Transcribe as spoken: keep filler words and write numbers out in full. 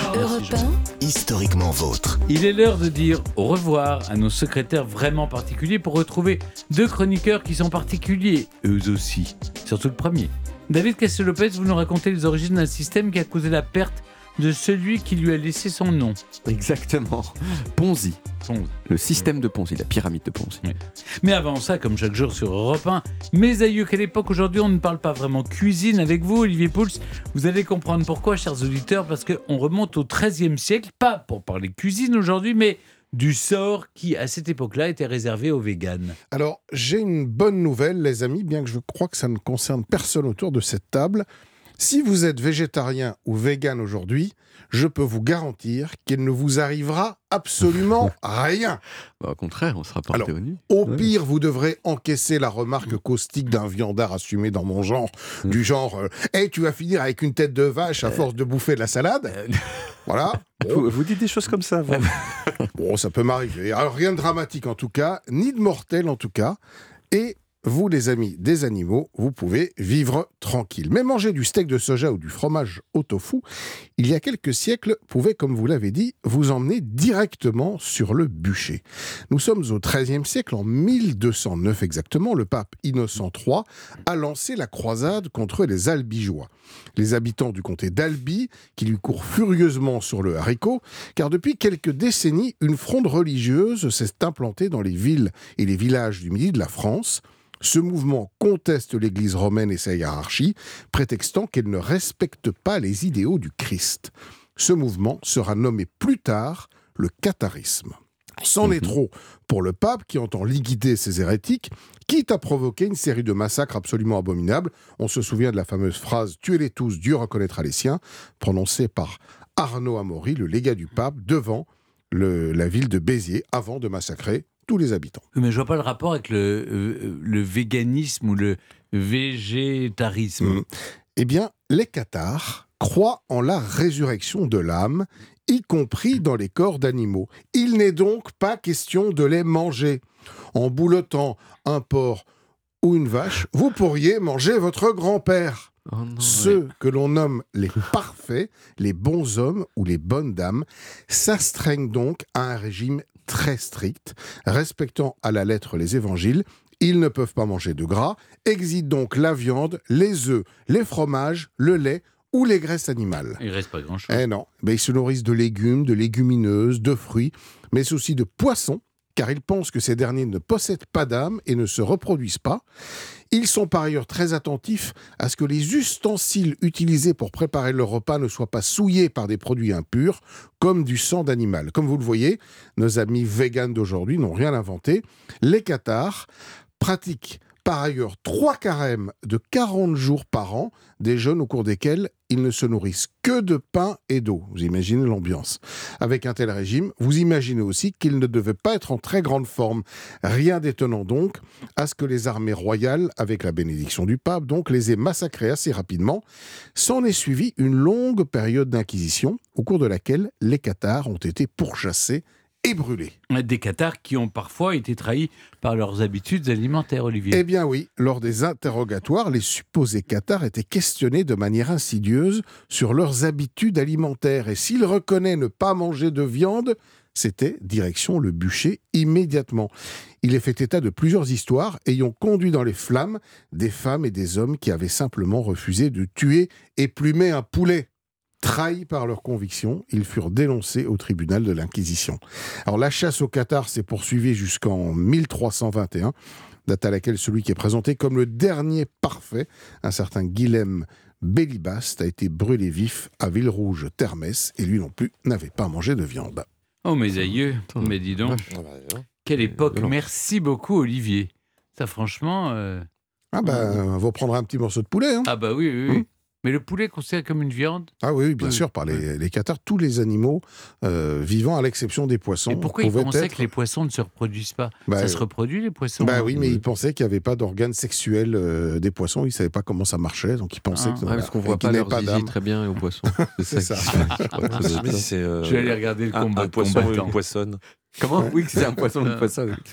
Europe un, Historiquement vôtre. Il est l'heure de dire au revoir à nos secrétaires vraiment particuliers pour retrouver deux chroniqueurs qui sont particuliers, eux aussi. Surtout le premier. David Castel-Lopez, vous nous racontez les origines d'un système qui a causé la perte de celui qui lui a laissé son nom. Exactement. Ponzi. Ponzi. Le système de Ponzi, la pyramide de Ponzi. Oui. Mais avant ça, comme chaque jour sur Europe un, mes aïeux, quelle époque aujourd'hui on ne parle pas vraiment cuisine avec vous, Olivier Pouls. Vous allez comprendre pourquoi, chers auditeurs, parce qu'on remonte au treizième siècle, pas pour parler cuisine aujourd'hui, mais du sort qui, à cette époque-là, était réservé aux véganes. Alors, j'ai une bonne nouvelle, les amis, bien que je crois que ça ne concerne personne autour de cette table. Si vous êtes végétarien ou vegan aujourd'hui, je peux vous garantir qu'il ne vous arrivera absolument rien. Bah, au contraire, on sera porté Alors, au nu. Au Ouais. pire, vous devrez encaisser la remarque caustique d'un viandard assumé dans mon genre, du genre euh, « Hey, tu vas finir avec une tête de vache à force de bouffer de la salade ?» Voilà. Vous, vous dites des choses comme ça, vous. Bon, ça peut m'arriver. Alors, rien de dramatique en tout cas, ni de mortel en tout cas. Et vous, les amis des animaux, vous pouvez vivre tranquille. Mais manger du steak de soja ou du fromage au tofu, il y a quelques siècles, pouvait, comme vous l'avez dit, vous emmener directement sur le bûcher. Nous sommes au treizième siècle, en mille deux cent neuf exactement, le pape Innocent trois a lancé la croisade contre les Albigeois. Les habitants du comté d'Albi, qui lui courent furieusement sur le haricot, car depuis quelques décennies, une fronde religieuse s'est implantée dans les villes et les villages du midi de la France. Ce mouvement conteste l'Église romaine et sa hiérarchie, prétextant qu'elle ne respecte pas les idéaux du Christ. Ce mouvement sera nommé plus tard le catharisme. C'en est trop pour le pape qui entend liquider ces hérétiques, quitte à provoquer une série de massacres absolument abominables. On se souvient de la fameuse phrase « Tuez-les tous, Dieu reconnaîtra les siens », prononcée par Arnaud Amaury, le légat du pape, devant le, la ville de Béziers, avant de massacrer tous les habitants. Mais je vois pas le rapport avec le, euh, le véganisme ou le végétarisme. Mmh. Eh bien, les cathares croient en la résurrection de l'âme, y compris dans les corps d'animaux. Il n'est donc pas question de les manger. En boulotant un porc ou une vache, vous pourriez manger votre grand-père. Oh non, Ceux que l'on nomme les parfaits, les bons hommes ou les bonnes dames, s'astreignent donc à un régime très strict, respectant à la lettre les évangiles. Ils ne peuvent pas manger de gras, exigent donc la viande, les œufs, les fromages, le lait ou les graisses animales. Il reste pas grand-chose. Eh non, ben, ils se nourrissent de légumes, de légumineuses, de fruits, mais aussi de poissons, car ils pensent que ces derniers ne possèdent pas d'âme et ne se reproduisent pas. Ils sont par ailleurs très attentifs à ce que les ustensiles utilisés pour préparer leur repas ne soient pas souillés par des produits impurs, comme du sang d'animal. Comme vous le voyez, nos amis véganes d'aujourd'hui n'ont rien inventé. Les cathares pratiquent par ailleurs trois carèmes de quarante jours par an, des jeûnes au cours desquels ils ne se nourrissent que de pain et d'eau. Vous imaginez l'ambiance. Avec un tel régime, vous imaginez aussi qu'ils ne devaient pas être en très grande forme. Rien d'étonnant donc à ce que les armées royales, avec la bénédiction du pape, donc les aient massacrés assez rapidement. S'en est suivi une longue période d'inquisition, au cours de laquelle les cathares ont été pourchassés et brûlés. Des cathares qui ont parfois été trahis par leurs habitudes alimentaires, Olivier. Eh bien oui, lors des interrogatoires, les supposés cathares étaient questionnés de manière insidieuse sur leurs habitudes alimentaires. Et s'ils reconnaient ne pas manger de viande, c'était direction le bûcher immédiatement. Il est fait état de plusieurs histoires ayant conduit dans les flammes des femmes et des hommes qui avaient simplement refusé de tuer et plumer un poulet. Trahis par leurs convictions, ils furent dénoncés au tribunal de l'Inquisition. Alors la chasse aux cathares s'est poursuivie jusqu'en mille trois cent vingt et un, date à laquelle celui qui est présenté comme le dernier parfait, un certain Guilhem Bélibast, a été brûlé vif à Villerouge-Termès et lui non plus n'avait pas mangé de viande. Oh mes aïeux, mais dis donc, quelle époque. Merci beaucoup, Olivier. Ça franchement... euh, Ah ben, vous prendrez un petit morceau de poulet. Hein. Ah bah oui, oui, oui. Mmh. Mais le poulet considéré comme une viande. Ah oui, oui, bien Oui. sûr, par les, les cathares, tous les animaux euh, vivants, à l'exception des poissons, Et pourquoi ils pouvaient pensaient être... que les poissons ne se reproduisent pas? Bah, Ça se reproduit, les poissons? Bah hein oui, mais ils pensaient qu'il n'y avait pas d'organes sexuels euh, des poissons, ils ne savaient pas comment ça marchait, donc ils pensaient Ah. que, Ah, parce qu'on voit qu'ils pas n'avaient leur pas zizi d'âme. très bien aux poissons. C'est ça. ça. qui se passe, je crois. Ça doit être Mais ça. c'est, euh, Je vais aller regarder le un, combat un de poisson et combattants. une poissonne. Comment? Oui, c'est un poisson, une poisson.